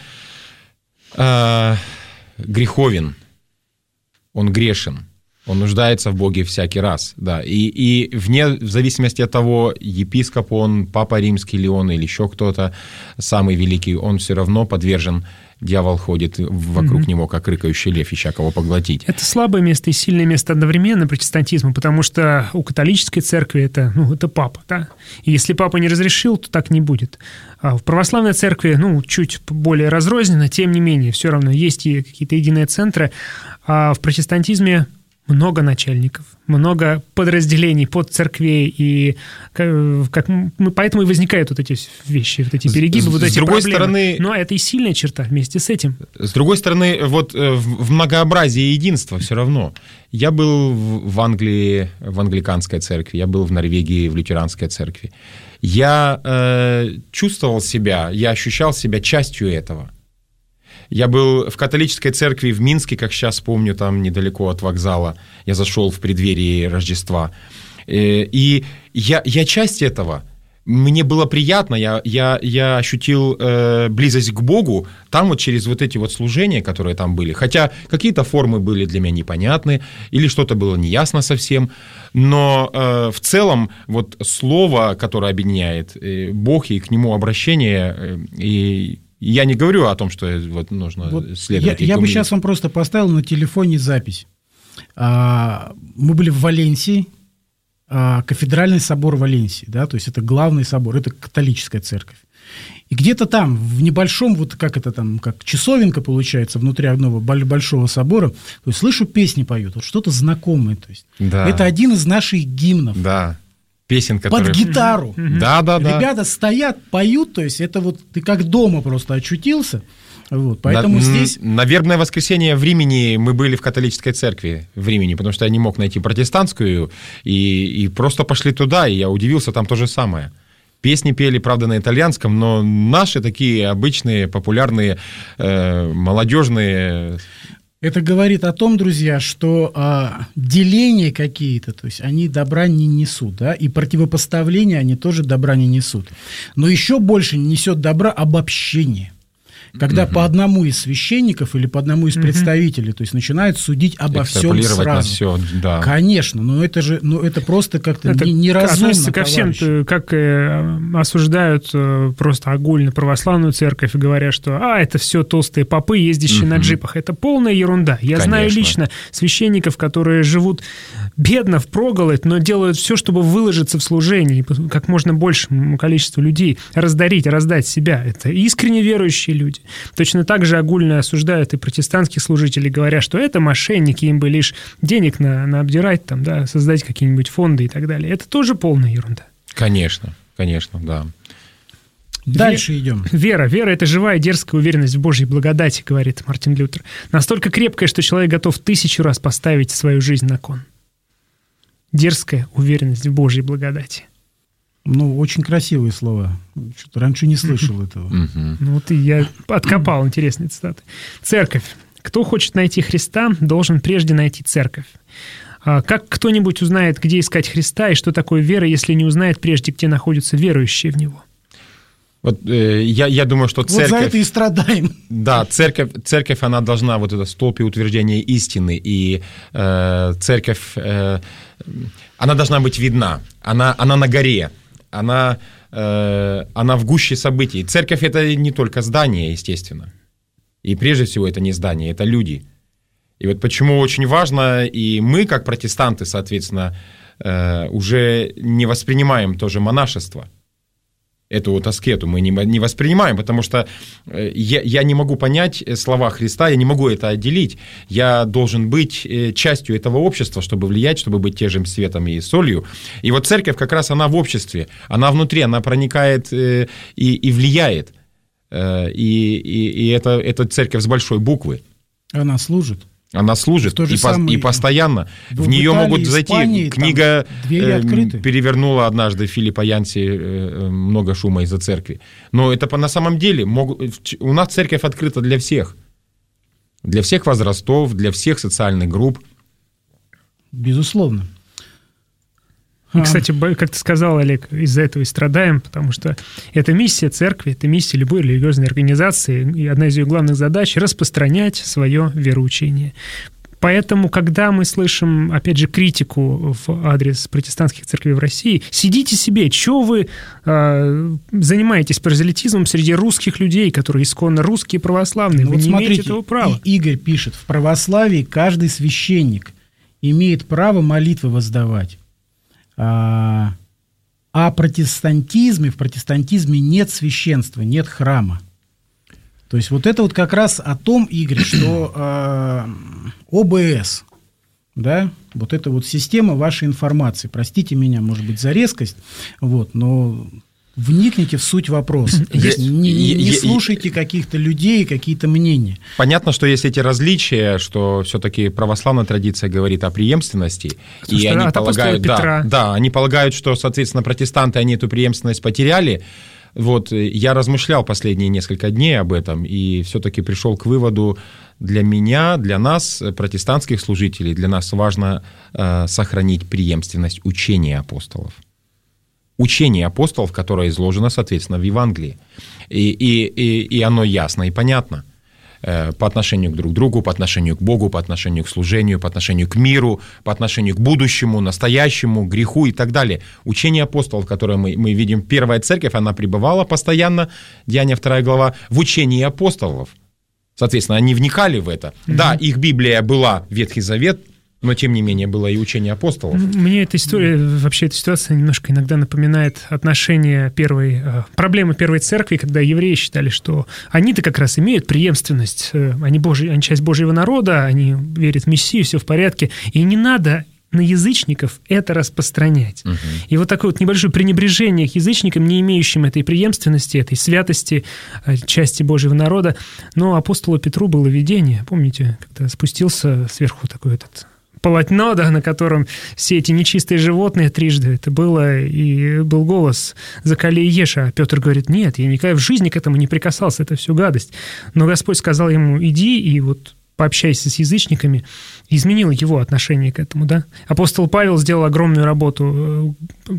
э, греховен, он грешен. Он нуждается в Боге всякий раз, да, и, и вне, в зависимости от того, епископ он, папа римский ли он, или еще кто-то самый великий, он все равно подвержен, дьявол ходит вокруг mm-hmm. него, как рыкающий лев, ища кого поглотить. Это слабое место и сильное место одновременно протестантизма, потому что у католической церкви это, ну, это папа, да, и если папа не разрешил, то так не будет. А в православной церкви, ну, чуть более разрозненно, тем не менее, все равно есть и какие-то единые центры, а в протестантизме много начальников, много подразделений, подцерквей, и как мы, поэтому и возникают вот эти вещи, вот эти перегибы, с, вот с эти другой проблемы. Стороны, но это и сильная черта вместе с этим. С другой стороны, вот в многообразии и единства все равно. Я был в Англии, в англиканской церкви, я был в Норвегии, в лютеранской церкви. Я э, чувствовал себя, я ощущал себя частью этого. Я был в католической церкви в Минске, как сейчас помню, там недалеко от вокзала. Я зашел в преддверии Рождества. И я, я часть этого. Мне было приятно, я, я, я ощутил э, близость к Богу там вот через вот эти вот служения, которые там были. Хотя какие-то формы были для меня непонятны, или что-то было неясно совсем. Но э, в целом вот слово, которое объединяет э, Бог и к нему обращение, э, и я не говорю о том, что вот нужно вот следовать. Я, я бы сейчас вам просто поставил на телефоне запись. А, мы были в Валенсии, а, кафедральный собор Валенсии, да, то есть это главный собор, это католическая церковь. И где-то там, в небольшом, вот как это там, как часовенка получается, внутри одного большого собора, то есть слышу, песни поют, вот что-то знакомое. То есть. Да. Это один из наших гимнов. Да. Песен, которые... Под гитару. Да, да, да. Ребята стоят, поют, то есть это вот ты как дома просто очутился. Вот, поэтому на, здесь... На вербное воскресенье в Римени мы были в католической церкви в Римени, потому что я не мог найти протестантскую, и, и просто пошли туда, и я удивился, там то же самое. Песни пели, правда, на итальянском, но наши такие обычные, популярные, э, молодежные... Это говорит о том, друзья, что а, деления какие-то, то есть они добра не несут, да, и противопоставления они тоже добра не несут. Но еще больше несет добра обобщение. Когда угу. по одному из священников или по одному из угу. представителей, то есть начинают судить обо всем сразу. На все, да. Конечно, но это же, ну это просто как-то это не, неразумно. Относится ко всем, как э, осуждают э, просто огульно православную церковь и говорят, что а, это все толстые попы, ездящие угу. на джипах. Это полная ерунда. Я Конечно. знаю лично священников, которые живут бедно, впроголодь, но делают все, чтобы выложиться в служении, как можно большему количеству людей, раздарить, раздать себя. Это искренне верующие люди. Точно так же огульно осуждают и протестантских служителей, говоря, что это мошенники, им бы лишь денег на, на обдирать, там, да, создать какие-нибудь фонды и так далее. Это тоже полная ерунда. Конечно, конечно, да. Дальше Ве- идем. Вера. Вера – это живая, дерзкая уверенность в Божьей благодати, говорит Мартин Лютер. Настолько крепкая, что человек готов тысячу раз поставить свою жизнь на кон. Дерзкая уверенность в Божьей благодати. Ну, очень красивые слова. Что-то раньше не слышал этого. Ну, вот и я откопал интересные цитаты. Церковь. Кто хочет найти Христа, должен прежде найти церковь. Как кто-нибудь узнает, где искать Христа и что такое вера, если не узнает прежде, где находятся верующие в Него? Вот э, я, я думаю, что церковь... Вот за это и страдаем. Да, церковь, церковь, она должна, вот это столб и утверждение истины, и э, церковь, э, она должна быть видна, она, она на горе, она, э, она в гуще событий. Церковь – это не только здание, естественно, и прежде всего это не здание, это люди. И вот почему очень важно, и мы, как протестанты, соответственно, э, уже не воспринимаем тоже монашество, эту вот аскету мы не, не воспринимаем, потому что я, я не могу понять слова Христа, я не могу это отделить. Я должен быть частью этого общества, чтобы влиять, чтобы быть тем же светом и солью. И вот церковь как раз она в обществе, она внутри, она проникает и, и влияет. И, и, и это, это церковь с большой буквы. Она служит. Она служит и, по, и постоянно. В, в нее Италии, могут зайти. Испании, книга э, перевернула однажды Филиппа Янси э, много шума из-за церкви. Но это на самом деле могут, у нас церковь открыта для всех. Для всех возрастов, для всех социальных групп. Безусловно. И, кстати, как ты сказал, Олег, из-за этого и страдаем, потому что это миссия церкви, это миссия любой религиозной организации, и одна из ее главных задач – распространять свое вероучение. Поэтому, когда мы слышим, опять же, критику в адрес протестантских церквей в России, сидите себе, что вы э, занимаетесь паразитизмом среди русских людей, которые исконно русские православные, ну, вы вот не смотрите, имеете этого права. И Игорь пишет, в православии каждый священник имеет право молитвы воздавать. А в протестантизме, в протестантизме нет священства, нет храма. То есть вот это вот как раз о том, Игорь, что э, ОБС, да, вот эта вот система вашей информации. Простите меня, может быть, за резкость, вот, но вникните в суть вопроса. Есть, не не, не е- слушайте каких-то людей, какие-то мнения. Понятно, что есть эти различия, что все-таки православная традиция говорит о преемственности, Потому и что они от апостола полагают, да, Петра. да, они полагают, что, соответственно, протестанты, они эту преемственность потеряли. Вот я размышлял последние несколько дней об этом, и все-таки пришел к выводу, для меня, для нас, протестантских служителей, для нас важно э, сохранить преемственность учения апостолов. Учение апостолов, которое изложено, соответственно, в Евангелии. И, и, и, и оно ясно и понятно э, по отношению к друг другу, по отношению к Богу, по отношению к служению, по отношению к миру, по отношению к будущему, настоящему, греху и так далее. Учение апостолов, которое мы, мы видим, первая церковь, она пребывала постоянно, Деяния вторая глава, в учении апостолов. Соответственно, они вникали в это. Mm-hmm. Да, их Библия была Ветхий Завет, но, тем не менее, было и учение апостолов. Мне эта история, вообще эта ситуация немножко иногда напоминает отношение первой, проблемы первой церкви, когда евреи считали, что они-то как раз имеют преемственность, они, Божий, они часть Божьего народа, они верят в Мессию, все в порядке, и не надо на язычников это распространять. Угу. И вот такое вот небольшое пренебрежение к язычникам, не имеющим этой преемственности, этой святости части Божьего народа. Но апостолу Петру было видение, помните, когда спустился сверху такой этот полотно, да, на котором все эти нечистые животные трижды это было, и был голос «Закали и ешь», а Петр говорит: нет, я никогда в жизни к этому не прикасался, это все гадость. Но Господь сказал ему: иди и вот пообщайся с язычниками, изменил его отношение к этому, да. Апостол Павел сделал огромную работу,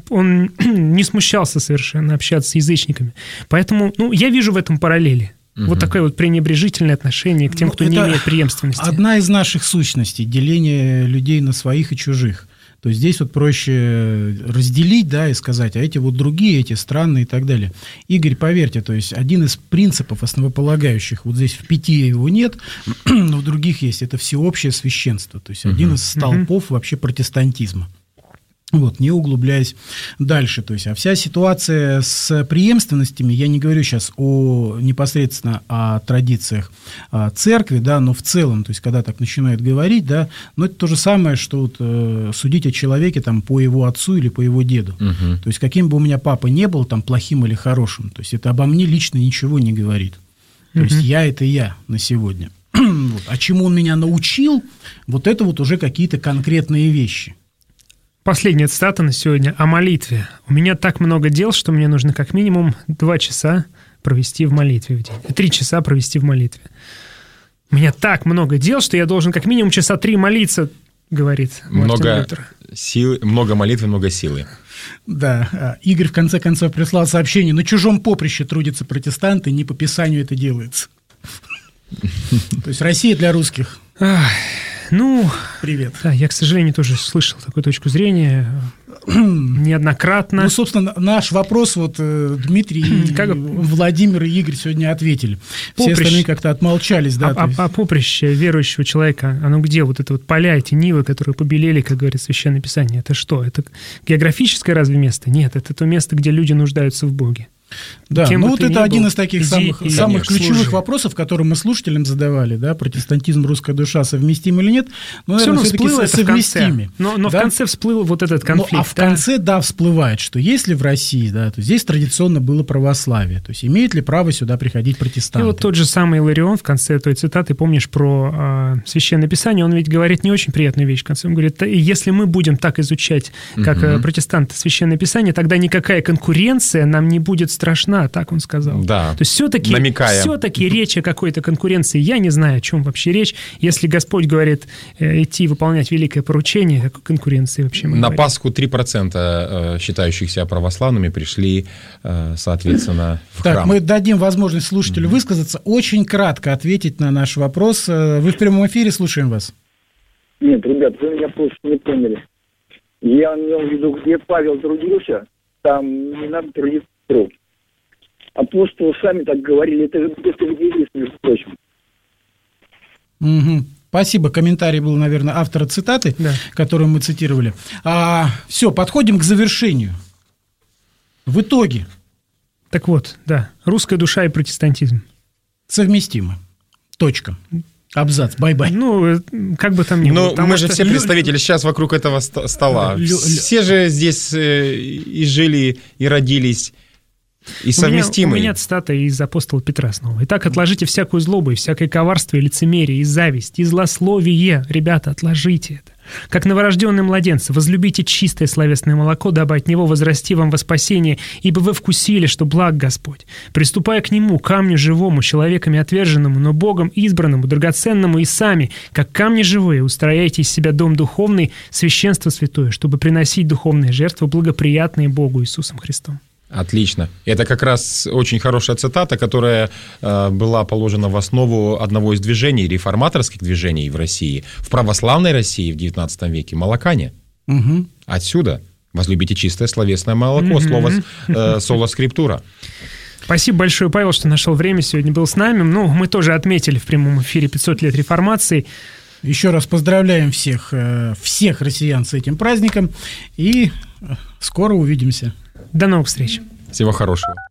он не смущался совершенно общаться с язычниками, поэтому, ну, я вижу в этом параллели. Вот угу. такое вот пренебрежительное отношение к тем, ну, кто не имеет преемственности. Одна из наших сущностей – деление людей на своих и чужих. То есть здесь вот проще разделить, да, и сказать, а эти вот другие, эти странные и так далее. Игорь, поверьте, то есть один из принципов основополагающих, вот здесь в Питье его нет, но в других есть, это всеобщее священство. То есть угу. один из столпов угу. вообще протестантизма. Вот, не углубляясь дальше. То есть, а вся ситуация с преемственностями, я не говорю сейчас о, непосредственно о традициях о церкви, да, но в целом, то есть, когда так начинают говорить, да, но это то же самое, что вот, э, судить о человеке там, по его отцу или по его деду. Угу. То есть, каким бы у меня папа не был, там, плохим или хорошим, то есть, это обо мне лично ничего не говорит. То угу. есть, я – это я на сегодня. Вот. А чему он меня научил, вот это вот уже какие-то конкретные вещи. Последняя цитата на сегодня о молитве. «У меня так много дел, что мне нужно как минимум два часа провести в молитве в день. Три часа провести в молитве. У меня так много дел, что я должен как минимум часа три молиться», говорит Мартин Лютер. Силы, много молитвы, много силы. Да, Игорь в конце концов прислал сообщение: на чужом поприще трудятся протестанты, не по Писанию это делается. То есть Россия для русских. Ну, привет. Да, я, к сожалению, тоже слышал такую точку зрения неоднократно. Ну, собственно, наш вопрос вот Дмитрий, как... Владимир и Игорь сегодня ответили. Поприще. Все остальные как-то отмолчались. Да, а, есть... а поприще верующего человека, оно где? Вот это вот поля, эти нивы, которые побелели, как говорит Священное Писание, это что? Это географическое разве место? Нет, это то место, где люди нуждаются в Боге. Да, Кем ну вот это один из таких иди, самых, и, самых конечно, ключевых служи. вопросов, которые мы слушателям задавали, да, протестантизм, русская душа, совместим или нет, но, все наверное, все-таки совместимы. Но, но да? в конце всплыл вот этот конфликт. Ну, а в да? конце, да, всплывает, что если в России, да, то здесь традиционно было православие, то есть имеет ли право сюда приходить протестанты? И вот тот же самый Иларион в конце той цитаты, помнишь про э, Священное Писание, он ведь говорит не очень приятную вещь в конце, он говорит: если мы будем так изучать, как угу. протестанты, Священное Писание, тогда никакая конкуренция нам не будет страшна, так он сказал. Да. То есть все-таки, все-таки речь о какой-то конкуренции, я не знаю, о чем вообще речь. Если Господь говорит э, идти выполнять великое поручение, о какой конкуренции вообще мы На говорим? Пасху три процента считающих себя православными пришли, соответственно, в так, храм. Мы дадим возможность слушателю mm-hmm. высказаться, очень кратко ответить на наш вопрос. Вы в прямом эфире, слушаем вас. Нет, ребят, вы меня просто не поняли. Я имел в виду, где Павел трудился, там не надо трудиться труд. Апостолы сами так говорили, это это еврейство, между прочим. Угу. Спасибо. Комментарий был, наверное, автора цитаты, да. которую мы цитировали. А, все, подходим к завершению. В итоге. Так вот, да, русская душа и протестантизм. Совместимы. Точка. Абзац, бай-бай. Ну, как бы там ни было. Ну, мы же все представители сейчас вокруг этого стола. Лю- все же здесь и жили, и родились, и совместимы. У меня, у меня цитата из апостола Петра снова. «Итак, отложите всякую злобу, и всякое коварство, и лицемерие, и зависть, и злословие». Ребята, отложите это. «Как новорожденные младенцы, возлюбите чистое словесное молоко, дабы от него возрасти вам во спасение, ибо вы вкусили, что благ Господь. Приступая к нему, камню живому, человеками отверженному, но Богом избранному, драгоценному, и сами, как камни живые, устрояйте из себя дом духовный, священство святое, чтобы приносить духовные жертвы, благоприятные Богу Иисусом Христом». Отлично. Это как раз очень хорошая цитата, которая э, была положена в основу одного из движений, реформаторских движений в России, в православной России в девятнадцатом веке, молокане. Угу. Отсюда возлюбите чистое словесное молоко, угу. слово, э, соло скриптура. Спасибо большое, Павел, что нашел время, сегодня был с нами. Ну, мы тоже отметили в прямом эфире пятьсот лет реформации. Еще раз поздравляем всех, всех россиян с этим праздником и скоро увидимся. До новых встреч. Всего хорошего.